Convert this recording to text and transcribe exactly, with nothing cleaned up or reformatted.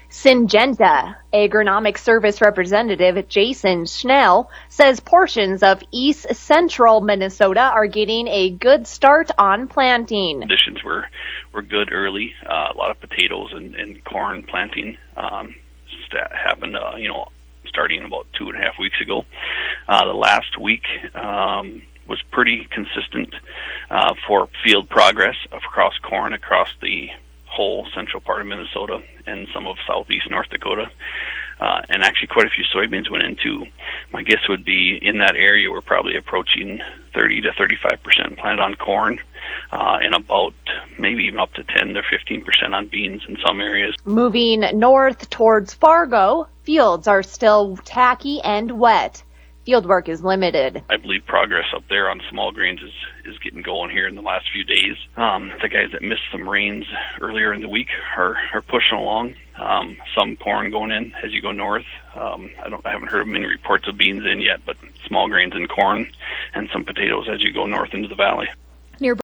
Syngenta Agronomic Service Representative Jason Schnell says portions of east central Minnesota are getting a good start on planting. Conditions were, were good early. Uh, a lot of potatoes and, and corn planting um, happened, uh, you know, starting about two and a half weeks ago. Uh, the last week um, was pretty consistent uh, for field progress across corn, across the whole central part of Minnesota and some of southeast North Dakota. Uh, and actually quite a few soybeans went into. My guess would be in that area we're probably approaching thirty to thirty-five percent planted on corn uh, and about maybe even up to ten to fifteen percent on beans in some areas. Moving north towards Fargo, fields are still tacky and wet. Fieldwork is limited. I believe progress up there on small grains is, is getting going here in the last few days. Um, the guys that missed some rains earlier in the week are, are pushing along. Um, some corn going in as you go north. Um, I don't, I haven't heard of many reports of beans in yet, but small grains and corn and some potatoes as you go north into the valley.